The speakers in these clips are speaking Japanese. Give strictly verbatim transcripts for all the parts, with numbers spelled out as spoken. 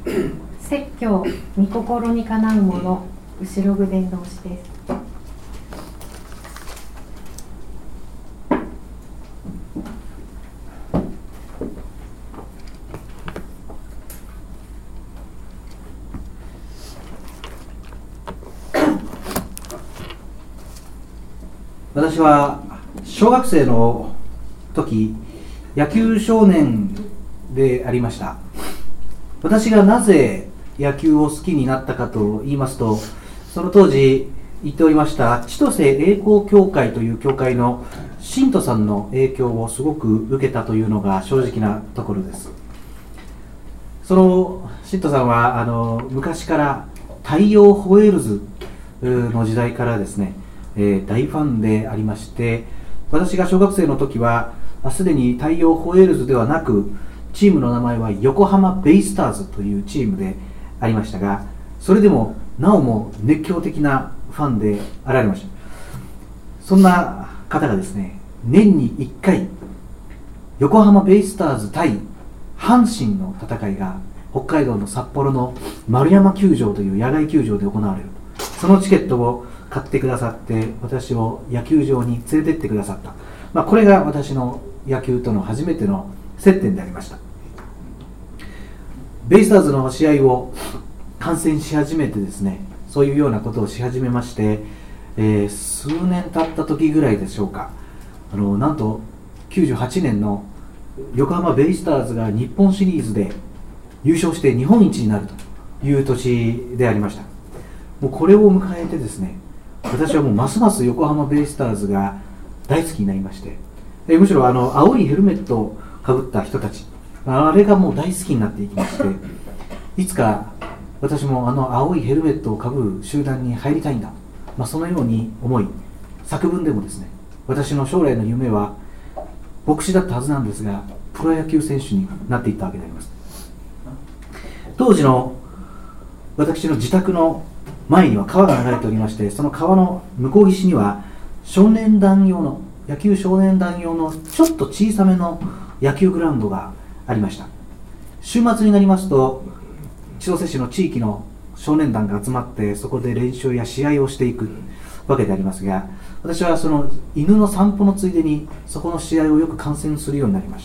説教、御心にかなうもの、後ろぐ伝道師です。 私は小学生の時、野球少年でありました。私がなぜ野球を好きになったかと言いますと、その当時言っておりました千歳栄光協会という協会の信徒さんの影響をすごく受けたというのが正直なところです。その信徒さんはあの昔から太陽ホエールズの時代からですね、えー、大ファンでありまして、私が小学生の時はすでに太陽ホエールズではなく、チームの名前は横浜ベイスターズというチームでありましたが、それでもなおも熱狂的なファンであられました。そんな方がですね、年にいっかい横浜ベイスターズ対阪神の戦いが北海道の札幌の丸山球場という野外球場で行われる。そのチケットを買ってくださって、私を野球場に連れてってくださった、まあ、これが私の野球との初めての接点でありました。ベイスターズの試合を観戦し始めてですね、そういうようなことをし始めまして、えー、数年経った時ぐらいでしょうか、あのなんときゅうじゅうはちねんの横浜ベイスターズが日本シリーズで優勝して日本一になるという年でありました。もうこれを迎えてですね、私はもうますます横浜ベイスターズが大好きになりまして、えむしろあの青いヘルメットをかぶった人たち、あれがもう大好きになっていきまして、いつか私もあの青いヘルメットをかぶる集団に入りたいんだ、まあ、そのように思い、作文でもですね、私の将来の夢は牧師だったはずなんですが、プロ野球選手になっていったわけであります。当時の私の自宅の前には川が流れておりまして、その川の向こう岸には少年団用の野球少年団用のちょっと小さめの野球グラウンドがありました。週末になりますと千歳市の地域の少年団が集まって、そこで練習や試合をしていくわけでありますが、私はその犬の散歩のついでにそこの試合をよく観戦するようになりました。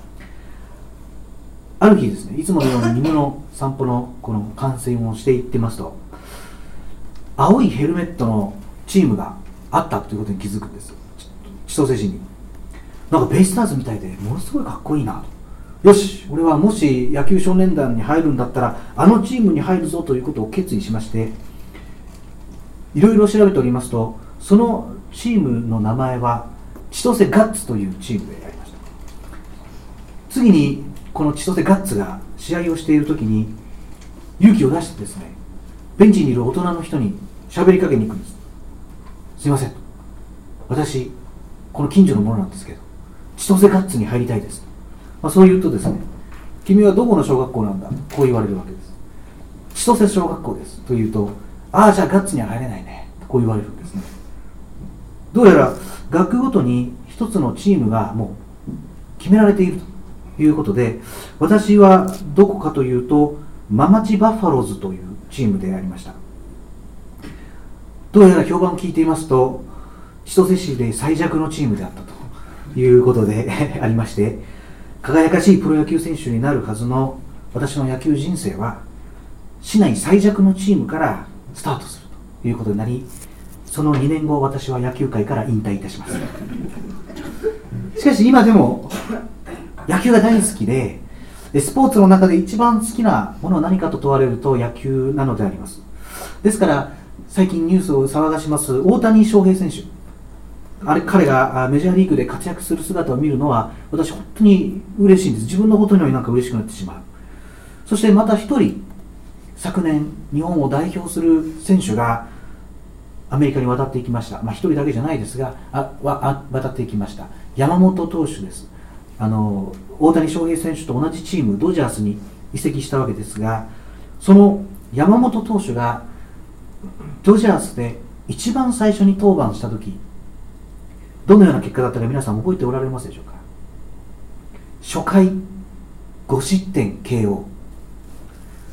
ある日ですね、いつものように犬の散歩のこの観戦をしていってますと、青いヘルメットのチームがあったということに気づくんです。千歳市になんかベイスターズみたいでものすごいかっこいいなと、よし、俺はもし野球少年団に入るんだったらあのチームに入るぞということを決意しまして、いろいろ調べておりますと、そのチームの名前は千歳ガッツというチームでありました。次にこの千歳ガッツが試合をしている時に勇気を出してですね、ベンチにいる大人の人に喋りかけに行くんです。すいません、私この近所の者なんですけど千歳ガッツに入りたいです、まあ、そう言うとですね、君はどこの小学校なんだ、こう言われるわけです。千歳小学校ですと言うと、ああ、じゃあガッツには入れないねとこう言われるんですね。どうやら学ごとに一つのチームがもう決められているということで、私はどこかというとママチバッファローズというチームでありました。どうやら評判を聞いていますと千歳市で最弱のチームであったということでありまして、輝かしいプロ野球選手になるはずの私の野球人生は市内最弱のチームからスタートするということになり、そのにねんご、私は野球界から引退いたします。しかし今でも野球が大好きで、スポーツの中で一番好きなものは何かと問われると野球なのであります。ですから最近ニュースを騒がします大谷翔平選手、あれ彼がメジャーリーグで活躍する姿を見るのは私本当に嬉しいんです。自分のことになんか嬉しくなってしまう。そしてまた一人、昨年日本を代表する選手がアメリカに渡っていきました。まあ一人だけじゃないですが、ああ渡っていきました。山本投手です。あの大谷翔平選手と同じチームドジャースに移籍したわけですが、その山本投手がドジャースで一番最初に登板した時、どのような結果だったか皆さん覚えておられますでしょうか。初回ご失点 ケーオー、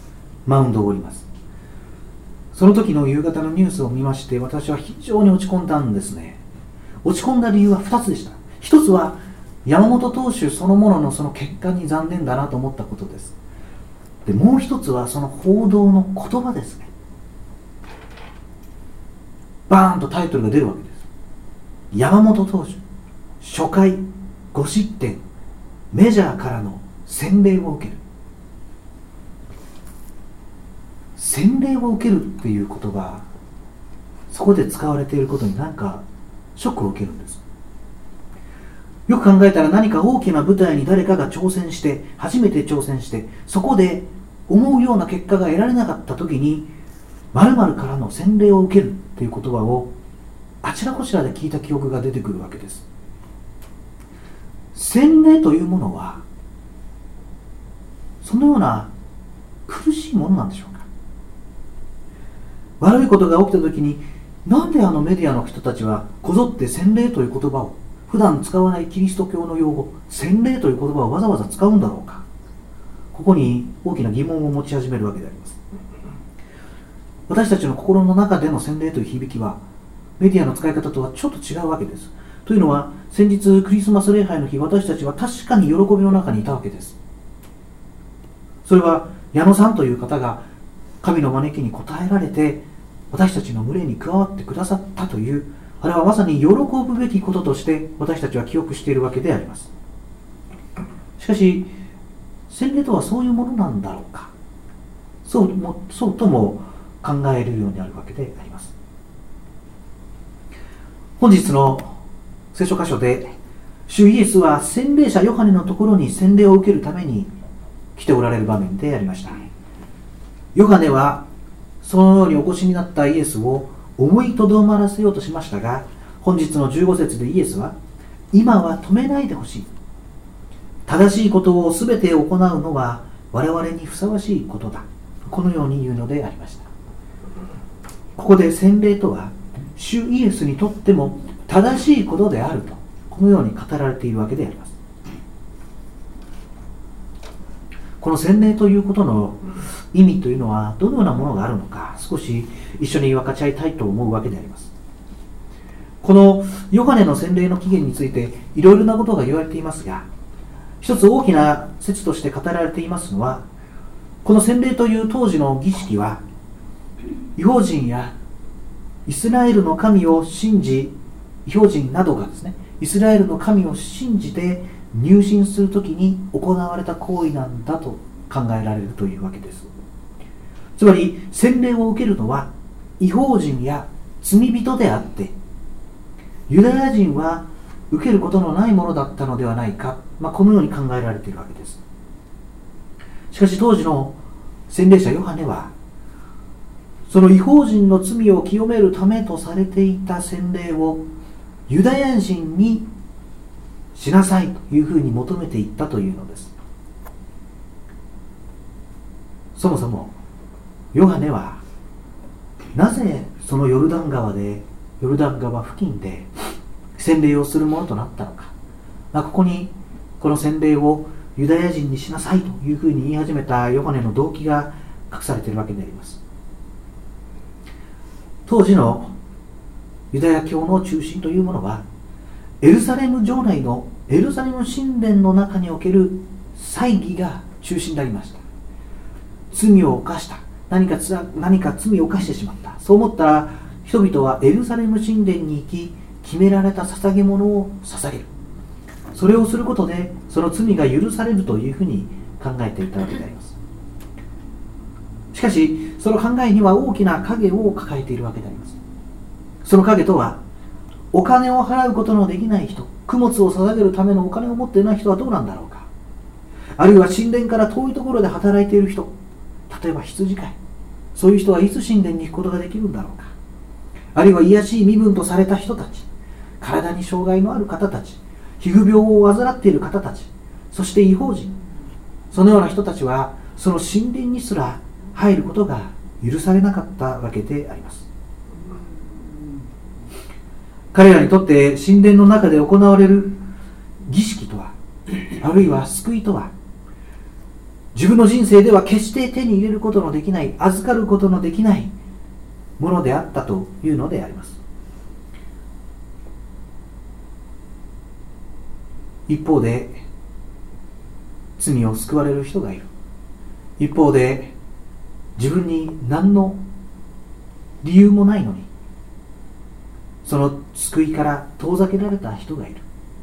マウンドを降ります。その時の夕方のニュースを見まして、私は非常に落ち込んだんですね。落ち込んだ理由はふたつでした。ひとつは山本投手そのもののその結果に残念だなと思ったことです。で、もう一つはその報道の言葉ですね。バーンとタイトルが出るわけです。山本投手初回ご失点、メジャーからの洗礼を受ける。洗礼を受けるっていう言葉、そこで使われていることに何かショックを受けるんです。よく考えたら、何か大きな舞台に誰かが挑戦して、初めて挑戦して、そこで思うような結果が得られなかった時に、〇〇からの洗礼を受けるっていう言葉をあちらこちらで聞いた記憶が出てくるわけです。洗礼というものはそのような苦しいものなんでしょうか。悪いことが起きた時に、なんであのメディアの人たちはこぞって洗礼という言葉を、普段使わないキリスト教の用語、洗礼という言葉をわざわざ使うんだろうか。ここに大きな疑問を持ち始めるわけであります。私たちの心の中での洗礼という響きは、メディアの使い方とはちょっと違うわけです。というのは、先日クリスマス礼拝の日、私たちは確かに喜びの中にいたわけです。それは矢野さんという方が神の招きに応えられて、私たちの群れに加わってくださったという、あれはまさに喜ぶべきこととして私たちは記憶しているわけであります。しかし、洗礼とはそういうものなんだろうか。そうもそうとも考えるようになるわけであります。本日の聖書箇所で、主イエスは洗礼者ヨハネのところに洗礼を受けるために来ておられる場面でありました。ヨハネはそのようにお越しになったイエスを思いとどまらせようとしましたが、本日のじゅうご節でイエスは、今は止めないでほしい。正しいことをすべて行うのは我々にふさわしいことだ。このように言うのでありました。ここで洗礼とは、主イエスにとっても正しいことであると、このように語られているわけであります。この洗礼ということの意味というのはどのようなものがあるのか、少し一緒に分かち合いたいと思うわけであります。このヨハネの洗礼の起源についていろいろなことが言われていますが、一つ大きな説として語られていますのは、この洗礼という当時の儀式は、異邦人やイスラエルの神を信じ、異邦人などがですね、イスラエルの神を信じて入信するときに行われた行為なんだと考えられるというわけです。つまり洗礼を受けるのは異邦人や罪人であって、ユダヤ人は受けることのないものだったのではないか、まあ、このように考えられているわけです。しかし当時の洗礼者ヨハネは、その異邦人の罪を清めるためとされていた洗礼をユダヤ人にしなさいというふうに求めていったというのです。そもそもヨハネはなぜそのヨルダン川でヨルダン川付近で洗礼をするものとなったのか、まあ、ここにこの洗礼をユダヤ人にしなさいというふうに言い始めたヨハネの動機が隠されているわけであります。当時のユダヤ教の中心というものは、エルサレム城内のエルサレム神殿の中における祭儀が中心でありました。罪を犯した、何かつ何か罪を犯してしまった、そう思ったら人々はエルサレム神殿に行き、決められた捧げ物を捧げる。それをすることでその罪が許されるというふうに考えていたわけであります。しかしその考えには大きな影を抱えているわけであります。その影とは、お金を払うことのできない人、供物を捧げるためのお金を持っていない人はどうなんだろうか。あるいは神殿から遠いところで働いている人、例えば羊飼い、そういう人はいつ神殿に行くことができるんだろうか。あるいは卑しい身分とされた人たち、体に障害のある方たち、皮膚病を患っている方たち、そして異邦人、そのような人たちはその神殿にすら入ることが許されなかったわけであります。彼らにとって神殿の中で行われる儀式とは、あるいは救いとは、 自分の人生では決して手に入れることのできない、預かることのできないものであったというのであります。一方で罪を救われる人がいる。一方で自分に何の理由もないのにその救いから遠ざけられた人がいる。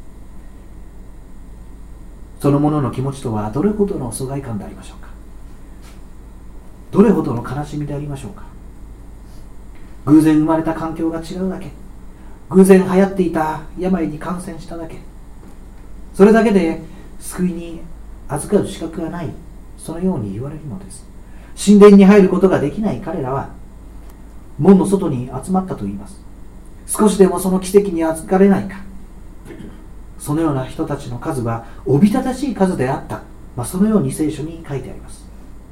その者の気持ちとはどれほどの疎外感でありましょうか。どれほどの悲しみでありましょうか。偶然生まれた環境が違うだけ、偶然流行っていた病に感染しただけ、それだけで救いに預かる資格がない、そのように言われるのです。神殿に入ることができない彼らは門の外に集まったといいます。少しでもその奇跡に預かれないか。そのような人たちの数はおびただしい数であった、まあ、そのように聖書に書いてあります。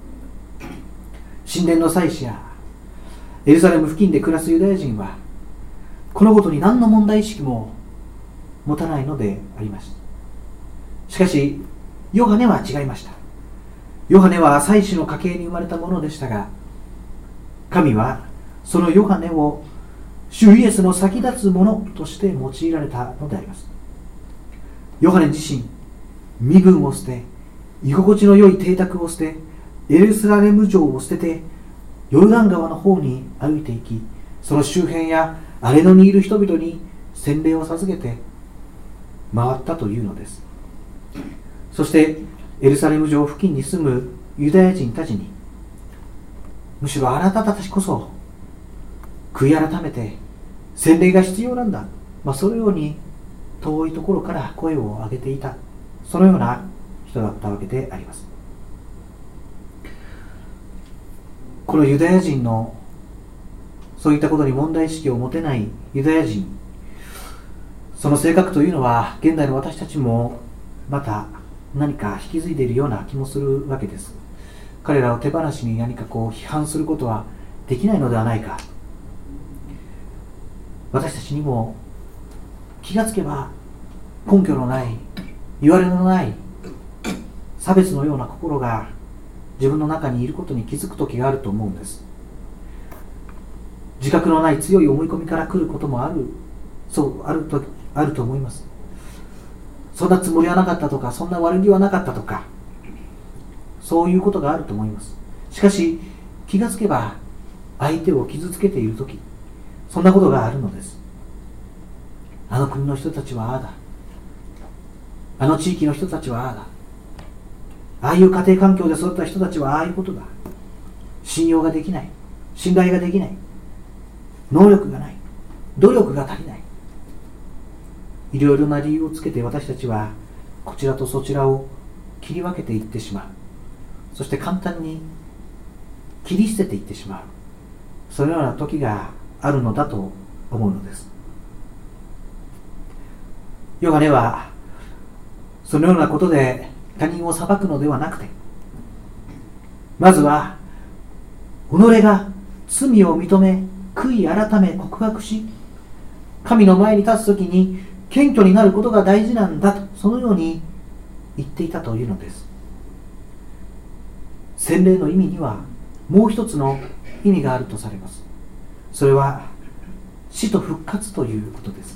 神殿の祭司やエルサレム付近で暮らすユダヤ人はこのことに何の問題意識も持たないのであります。しかしヨハネは違いました。ヨハネは祭司の家系に生まれたものでしたが、神はそのヨハネを主イエスの先立つものとして用いられたのであります。ヨハネ自身、身分を捨て、居心地の良い邸宅を捨て、エルサレム城を捨ててヨルダン川の方に歩いていき、その周辺や荒れ野にいる人々に洗礼を授けて回ったというのです。そしてエルサレム城付近に住むユダヤ人たちに、むしろあなたたちこそ悔い改めて洗礼が必要なんだ、まあ、そのように遠いところから声を上げていた、そのような人だったわけであります。このユダヤ人のそういったことに問題意識を持てないユダヤ人、その性格というのは現代の私たちもまた何か引き継いでいるような気もするわけです。彼らを手放しに何かこう批判することはできないのではないか。私たちにも気がつけば根拠のない、言われのない差別のような心が自分の中にいることに気づく時があると思うんです。自覚のない強い思い込みから来ることもある、そうあると、あると思います。そんなつもりはなかったとか、そんな悪気はなかったとか、そういうことがあると思います。しかし気がつけば相手を傷つけているとき、そんなことがあるのです。あの国の人たちはああだ、あの地域の人たちはああだ、ああいう家庭環境で育った人たちはああいうことだ、信用ができない、信頼ができない、能力がない、努力が足りない、いろいろな理由をつけて私たちはこちらとそちらを切り分けていってしまう。そして簡単に切り捨てていってしまう、そのような時があるのだと思うのです。ヨハネはそのようなことで他人を裁くのではなくて、まずは己が罪を認め悔い改め告白し、神の前に立つときに謙虚になることが大事なんだと、そのように言っていたというのです。洗礼の意味にはもう一つの意味があるとされます。それは死と復活ということです。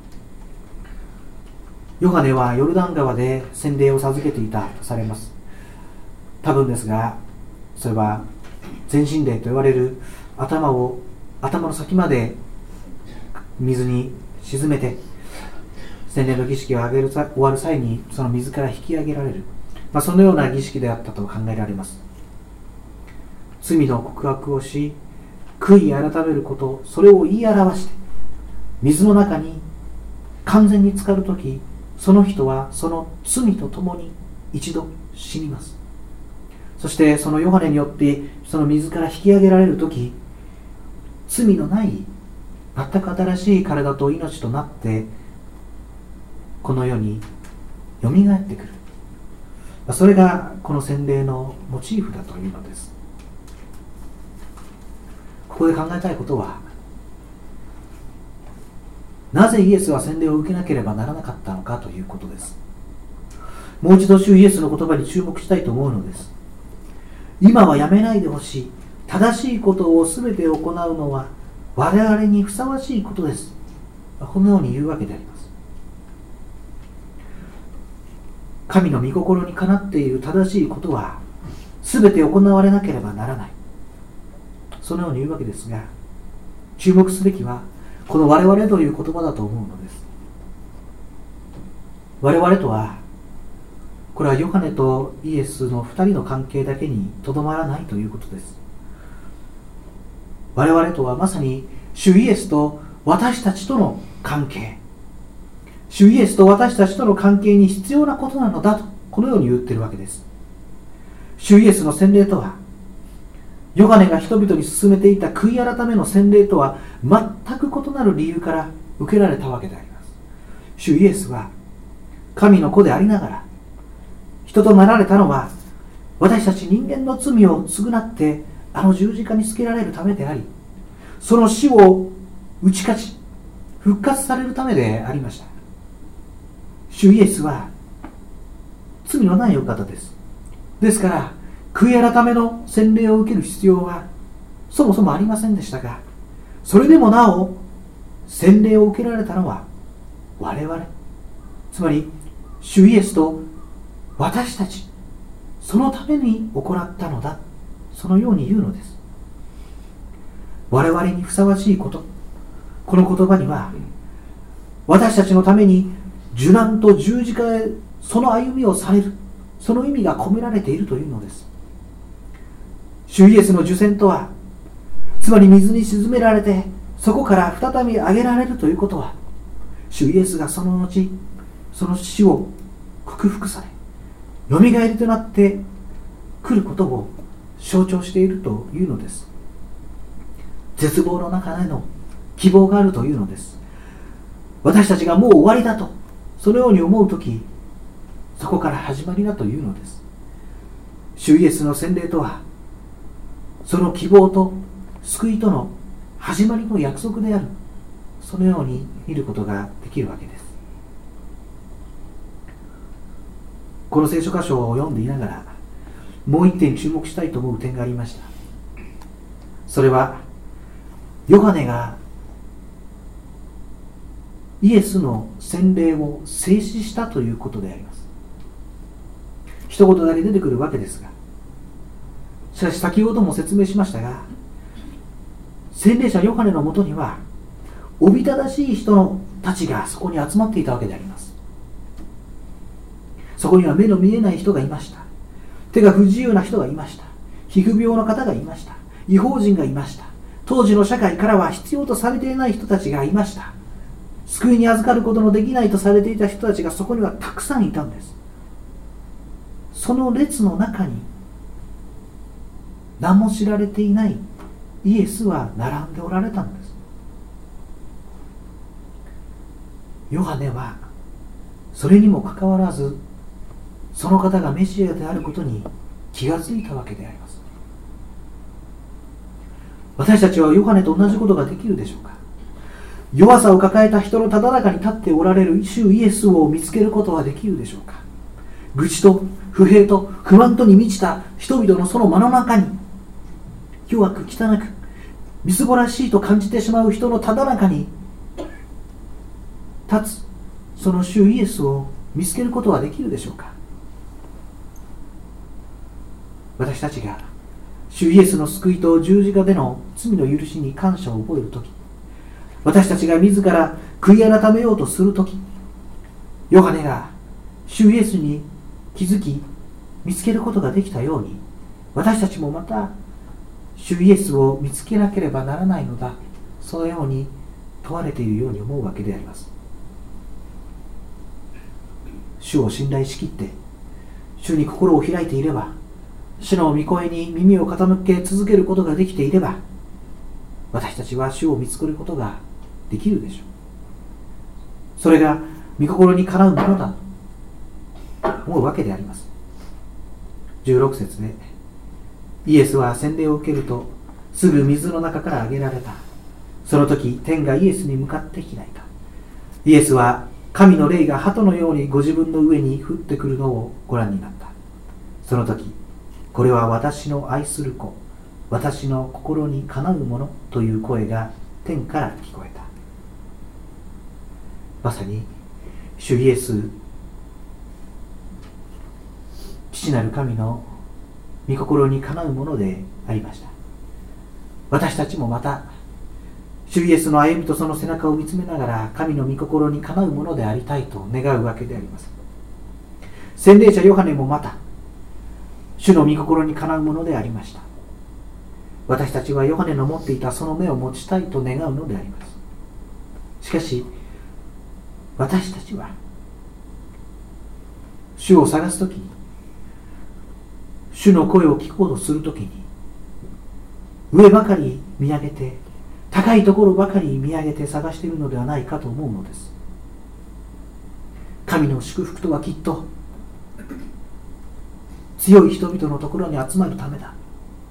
ヨハネはヨルダン川で洗礼を授けていたとされます。多分ですが、それは全身霊と言われる頭を頭の先まで水に沈めて、洗礼の儀式が終わる際にその水から引き上げられる、まあ、そのような儀式であったと考えられます。罪の告白をし、悔い改めること、それを言い表して水の中に完全に浸かるとき、その人はその罪とともに一度死にます。そしてそのヨハネによってその水から引き上げられるとき、罪のない全く新しい体と命となってこの世によみがえってくる。それがこの洗礼のモチーフだというのです。ここで考えたいことは、なぜイエスは洗礼を受けなければならなかったのかということです。もう一度主イエスの言葉に注目したいと思うのです。 今はやめないでほしい。正しいことをすべて行うのは我々にふさわしいことです。このように言うわけであります。神の御心にかなっている正しいことはすべて行われなければならない。そのように言うわけですが、注目すべきはこの我々という言葉だと思うのです。我々とは、これはヨハネとイエスの二人の関係だけにとどまらないということです。我々とはまさに主イエスと私たちとの関係、主イエスと私たちとの関係に必要なことなのだと、このように言っているわけです。主イエスの洗礼とは、ヨハネが人々に進めていた悔い改めの洗礼とは全く異なる理由から受けられたわけであります。主イエスは神の子でありながら、人となられたのは私たち人間の罪を償ってあの十字架につけられるためであり、その死を打ち勝ち復活されるためでありました。主イエスは罪のないお方です。ですから悔い改めの洗礼を受ける必要はそもそもありませんでしたが、それでもなお洗礼を受けられたのは我々、つまり主イエスと私たち、そのために行ったのだ、そのように言うのです。我々にふさわしいこと、この言葉には私たちのために受難と十字架へその歩みをされる、その意味が込められているというのです。主イエスの受洗とは、つまり水に沈められてそこから再び上げられるということは、主イエスがその後その死を克服されよみがえりとなって来ることを象徴しているというのです。絶望の中での希望があるというのです。私たちがもう終わりだとそのように思うとき、そこから始まりだというのです。主イエスの洗礼とは、その希望と救いとの始まりの約束である、そのように見ることができるわけです。この聖書箇所を読んでいながら、もう一点注目したいと思う点がありました。それはヨハネがイエスの洗礼を静止したということであります。一言だけ出てくるわけですが、しかし先ほども説明しましたが、洗礼者ヨハネのもとにはおびただしい人たちがそこに集まっていたわけであります。そこには目の見えない人がいました。手が不自由な人がいました。皮膚病の方がいました。異邦人がいました。当時の社会からは必要とされていない人たちがいました。救いに預かることのできないとされていた人たちがそこにはたくさんいたんです。その列の中に名も知られていないイエスは並んでおられたのです。ヨハネはそれにもかかわらず、その方がメシアであることに気がついたわけであります。私たちはヨハネと同じことができるでしょうか。弱さを抱えた人のただ中に立っておられる主イエスを見つけることはできるでしょうか。愚痴と不平と不満とに満ちた人々のその間の中に、弱く汚くみすぼらしいと感じてしまう人のただ中に立つその主イエスを見つけることはできるでしょうか。私たちが主イエスの救いと十字架での罪の許しに感謝を覚えるとき、私たちが自ら悔い改めようとするとき、ヨハネが主イエスに気づき見つけることができたように、私たちもまた主イエスを見つけなければならないのだ、そのように問われているように思うわけであります。主を信頼しきって主に心を開いていれば、主の御声に耳を傾け続けることができていれば、私たちは主を見つけることができるでしょう。それが御心にかなうものだと思うわけであります。じゅうろく節で、イエスは洗礼を受けるとすぐ水の中から上げられた。その時天がイエスに向かって開いた。イエスは神の霊が鳩のようにご自分の上に降ってくるのをご覧になった。その時これは私の愛する子、私の心にかなうものという声が天から聞こえた。まさに主イエス、父なる神の御心にかなうものでありました。私たちもまた主イエスの歩みとその背中を見つめながら神の御心にかなうものでありたいと願うわけであります。洗礼者ヨハネもまた主の御心にかなうものでありました。私たちはヨハネの持っていたその目を持ちたいと願うのであります。しかし私たちは主を探すときに、主の声を聞こうとするときに、上ばかり見上げて、高いところばかり見上げて探しているのではないかと思うのです。神の祝福とはきっと強い人々のところに集まるためだ。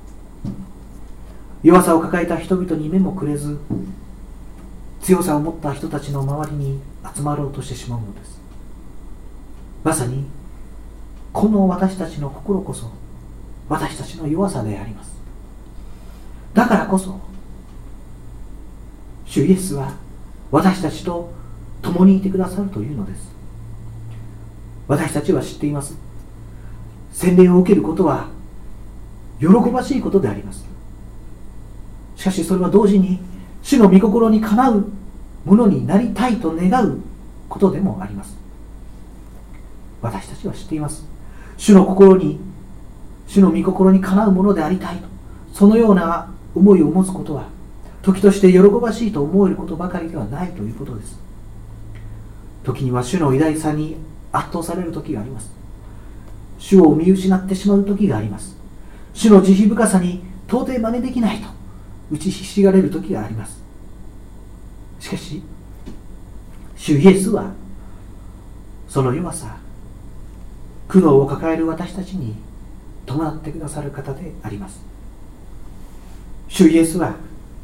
弱さを抱えた人々に目もくれず、強さを持った人たちの周りに集まろうとしてしまうのです。まさにこの私たちの心こそ私たちの弱さであります。だからこそ主イエスは私たちと共にいてくださるというのです。私たちは知っています。洗礼を受けることは喜ばしいことであります。しかしそれは同時に主の御心にかなうものになりたいと願うことでもあります。私たちは知っています。主の心に主の御心にかなうものでありたいと、そのような思いを持つことは時として喜ばしいと思えることばかりではないということです。時には主の偉大さに圧倒される時があります。主を見失ってしまう時があります。主の慈悲深さに到底真似できないと打ちひしがれる時があります。しかし主イエスはその弱さ、苦悩を抱える私たちに伴ってくださる方であります。主イエスは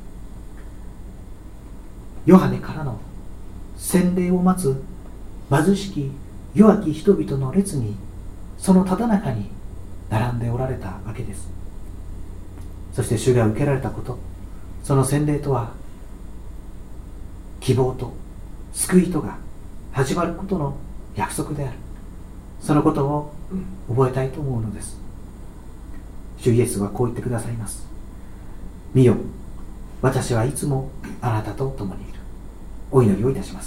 ヨハネからの洗礼を待つ貧しき弱き人々の列にそのただ中に並んでおられたわけです。そして主が受けられたこと、その洗礼とは希望と救いとが始まることの約束である。そのことを覚えたいと思うのです。主イエスはこう言ってくださいます。見よ、私はいつもあなたと共にいる。お祈りをいたします。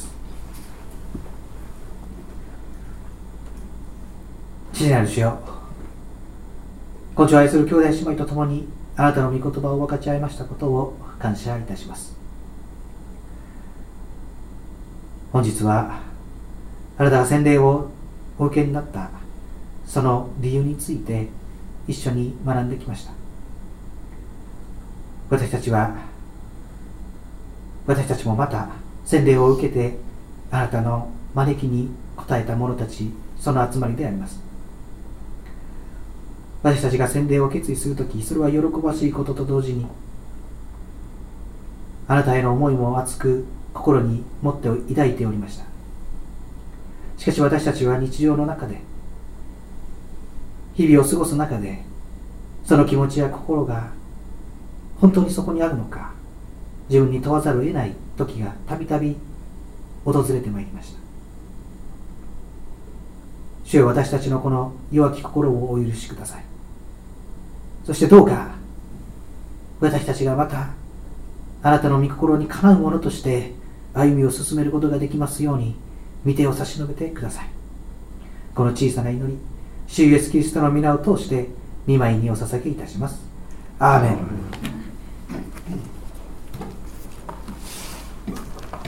父なる主よ、こんちを愛する兄弟姉妹と共にあなたの御言葉を分かち合いましたことを感謝いたします。本日はあなたが洗礼をお受けになったその理由について一緒に学んできました。私たちは私たちもまた洗礼を受けてあなたの招きに応えた者たち、その集まりであります。私たちが洗礼を決意するとき、それは喜ばしいことと同時にあなたへの思いも熱く心に持って抱いておりました。しかし私たちは日常の中で、日々を過ごす中で、その気持ちや心が本当にそこにあるのか、自分に問わざるを得ない時がたびたび訪れてまいりました。主よ、私たちのこの弱き心をお許しください。そしてどうか私たちがまたあなたの御心にかなうものとして歩みを進めることができますように御手を差し伸べてください。この小さな祈り、主イエスキリストの皆を通して御前にお捧げいたします。アーメン。